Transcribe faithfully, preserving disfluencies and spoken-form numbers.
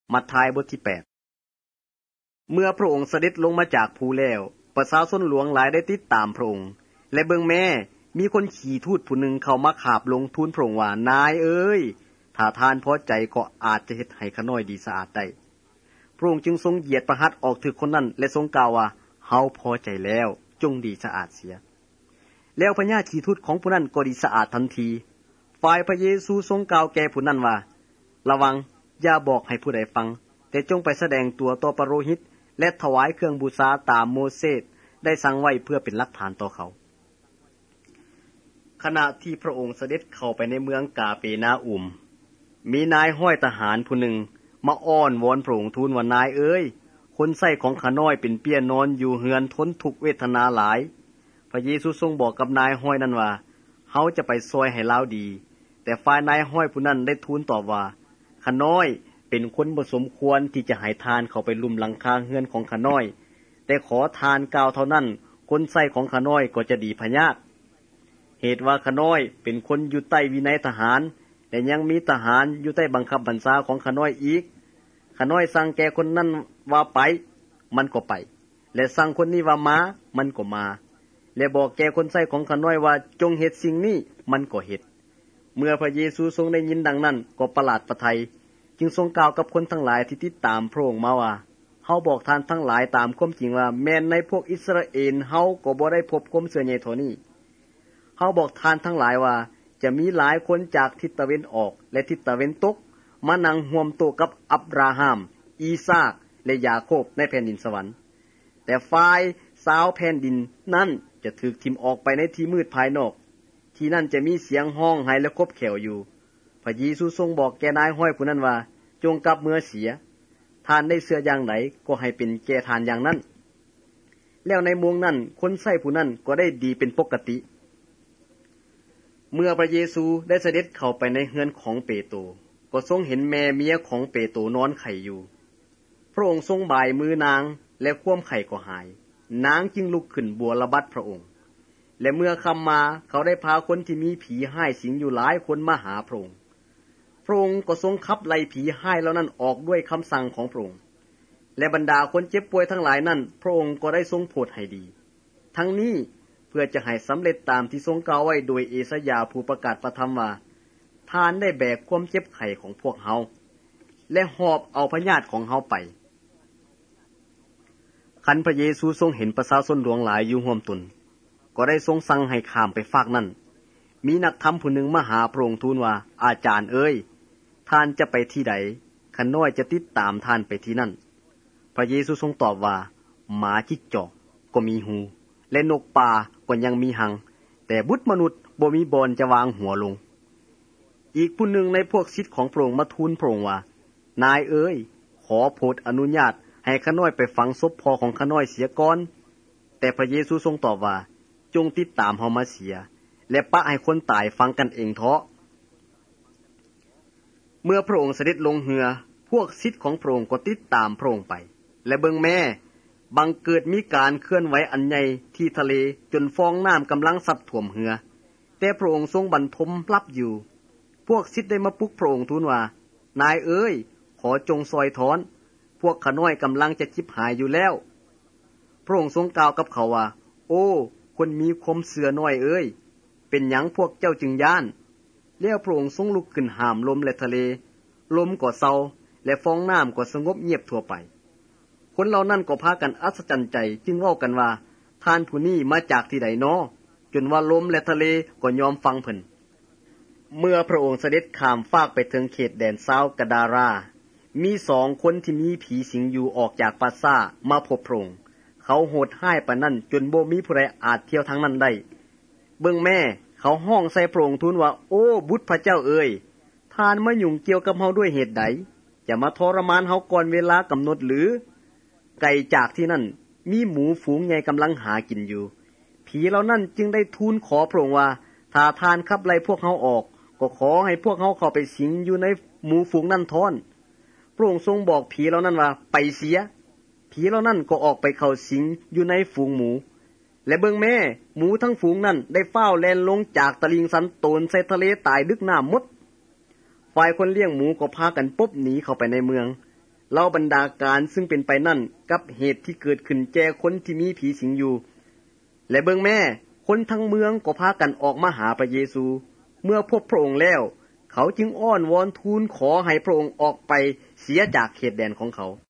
มัทธิวบทที่แปดเมื่อพระองค์เสด็จลงมาจากภูแล้วประชาชนหลวงหลายได้ติดตามพระองค์และเบิ่งแม่มีคนขี่ทูตผู้หนึ่งเข้ามาขาบลงทูลพระองค์ว่านายเอ้ยถ้าทานพอใจก็อาจจะเฮ็ดให้ข้าน้อยดีสะอาดได้พระองค์จึงทรงเหยียดประหัตถ์ออกถึกคนนั้นและทรงกล่าวว่าเฮาพอใจแล้วจงดีสะอาดเสียแล้วพญาขี่ทูตของผู้นั้นก็ดีสะอาดทันทีฝ่ายพระเยซูทรงกล่าวแก่ผู้นั้นว่าระวังอย่าบอกให้ผู้ใดฟังแต่จงไปแสดงตัวต่อปโรหิตและถวายเครื่องบูชาตามโมเสสได้สั่งไว้เพื่อเป็นหลักฐานต่อเขาขณะที่พระองค์เสด็จเข้าไปในเมืองกาเปนาอุมมีนายห้อยทหารผู้หนึ่งมาอ้อนวอนพระองค์ทูลว่านายเอ้ยคนไส้ของข้าน้อยเป็นเปี้ยนอนอยู่เฮือนทนทุกข์เวทนาหลายพระเยซูทรงบอกกับนายห้อยนั้นว่าเฮาจะไปซอยให้ลาวดีแต่ฝ่ายนายห้อยผู้นั้นได้ทูลตอบว่าข้าน้อยเป็นคนบ่สมควรที่จะให้ทานเข้าไปลุ่มหลังคาเฮือนของข้าน้อยแต่ขอทานกล่าวเท่านั้นคนไส้ของข้าน้อยก็จะดีพญาตเหตุว่าข้าน้อยเป็นคนอยู่ใต้วินัยทหารและยังมีทหารอยู่ใต้บังคับบัญชาของข้าน้อยอีกข้าน้อยสั่งแก่คนนั้นว่าไปมันก็ไปและสั่งคนนี้ว่ามามันก็มาและบอกแก่คนไส้ของข้าน้อยว่าจงเฮ็ดสิ่งนี้มันก็เฮ็ดเมื่อพระเยซูทรงได้ยินดังนั้นก็ประหลาดประทัยจึงทรงกล่าวกับคนทั้งหลายที่ติดตามพระองค์มาว่าเฮาบอกท่านทั้งหลายตามความจริงว่าแม้นในพวกอิสราเอลเฮาก็บ่ได้พบความเสื่อใหญ่เท่านี้เฮาบอกท่านทั้งหลายว่าจะมีหลายคนจากทิศตะเวนออกและทิศตะเวนตกมานั่งร่วมโต๊ะกับอับราฮัมอีซากและยาโคบในแผ่นดินสวรรค์แต่ฝ่ายชาวแผ่นดินนั้นจะถูกทิ่มออกไปในที่มืดภายนอกที่นั่นจะมีเสียงห้องไห้และคบแขวอยู่พระเยซูทรงบอกแก่นายห้อยผู้นั้นว่าจงกลับเมื่อเสียทานได้เสื้ออย่างไหนก็ให้เป็นแก่ทานอย่างนั้นแล้วในมวงนั้นคนใส่ผู้นั้นก็ได้ดีเป็นปกติเมื่อพระเยซูได้เสด็จเข้าไปในเฮือนของเปโตรก็ทรงเห็นแม่เมียของเปโตรนอนไข้อยู่พระองค์ทรงบ่ายมือนางและความไข้ก็หายนางจึงลุกขึ้นบัวระบัดพระองค์และเมื่อค่ำมาเขาได้พาคนที่มีผีห้ายสิงอยู่หลายคนมาหาพระองค์พระองค์ก็ทรงขับไล่ผีห้ายเหล่านั้นออกด้วยคำสั่งของพระองค์และบรรดาคนเจ็บป่วยทั้งหลายนั้นพระองค์ก็ได้ทรงโปรดให้ดีทั้งนี้เพื่อจะให้สำเร็จตามที่ทรงกล่าวไว้โดยเอสยาห์ผู้ประกาศพระธรรมว่าทานได้แบกความเจ็บไข้ของพวกเฮาและหอบเอาพยาธิของเฮาไปคันพระเยซูทรงเห็นประชาชนหลวงหลายอยู่ร่วมตนก็ได้ทรงสั่งให้ข้ามไปฝากนั้นมีนักธรรมผู้หนึ่งมาหาพระองค์ทูลว่าอาจารย์เอ้ยท่านจะไปที่ใดข้าน้อยจะติดตามท่านไปที่นั่นพระเยซูทรงตอบว่าหมาจิ้งจอกก็มีหูและนกป่าก็ยังมีหางแต่บุตรมนุษย์บ่มีบอนจะวางหัวลงอีกผู้หนึ่งในพวกศิษย์ของพระองค์มาทูลพระองค์ว่านายเอ้ยขอโปรดอนุญาตให้ข้าน้อยไปฝังศพพ่อของข้าน้อยเสียก่อนแต่พระเยซูทรงตอบว่าจงติดตามเฮามาเสียและปะให้คนตายฟังกันเองเถาะเมื่อพระองค์เสด็จลงเรือพวกศิษย์ของพระองค์ก็ติดตามพระองค์ไปและเบิ่งแม่บังเกิดมีการเคลื่อนไหวอันใหญ่ที่ทะเลจนฟองน้ำกำลังซัดท่วมเรือแต่พระองค์ทรงบรรทมรับอยู่พวกศิษย์ได้มาปลุกพระองค์ทูลว่านายเอ้ยขอจงซอยถอนพวกข้าน้อยกำลังจะชิบหายอยู่แล้วพระองค์ทรงกล่าวกับเขาว่าโอ้คนมีความเสื่อน้อยเอ้ยเป็นหยังพวกเจ้าจึงย้านแล้วพระองค์ทรงลุกขึ้นห้ามลมและทะเลลมก็เซาและฟองน้ำก็สงบเงียบทั่วไปคนเหล่านั้นก็พากันอัศจรรย์ใจจึงเว้ากันว่าท่านผู้นี้มาจากที่ใดน้อจนว่าลมและทะเลก็ยอมฟังเพิ่นเมื่อพระองค์เสด็จข้ามฟากไปถึงเขตแดนซาวกะดารามีสองคนที่มีผีสิงอยู่ออกจากปราสาทมาพบพระองค์เขาโหดห้ายปานนั้นจนบ่มีผู้ใดอาจเที่ยวทางนั้นได้เบิ่งแม่เขาห้องใส่พระองค์ทูลว่าโอ้บุตรพระเจ้าเอ๋ยท่านมายุ่งเกี่ยวกับเฮาด้วยเหตุใดจะมาทรมานเฮาก่อนเวลากำหนดหรือไกลจากที่นั่นมีหมูฝูงใหญ่กำลังหากินอยู่ผีเหล่านั้นจึงได้ทูลขอพระองค์ว่าถ้าท่านขับไล่พวกเฮาออกก็ขอให้พวกเฮาเข้าไปสิงอยู่ในหมูฝูงนั้นทอนพระองค์ทรงบอกผีเหล่านั้นว่าไปเสียผีเหล่านั้นก็ออกไปเข้าสิงอยู่ในฝูงหมูและเบิ่งแม่หมูทั้งฝูงนั้นได้ฟ้าวแล่นลงจากตะลิงสันโตนใส่ทะเลตายดึกน้ำหมดฝ่ายคนเลี้ยงหมูก็พากันปบหนีเข้าไปในเมืองเล่าบรรดาการซึ่งเป็นไปนั่นกับเหตุที่เกิดขึ้นแก่คนที่มีผีสิงอยู่และเบิ่งแม่คนทั้งเมืองก็พากันออกมาหาพระเยซูเมื่อพบพระองค์แล้วเขาจึงอ้อนวอนทูลขอให้พระองค์ออกไปเสียจากเขตแดนของเขา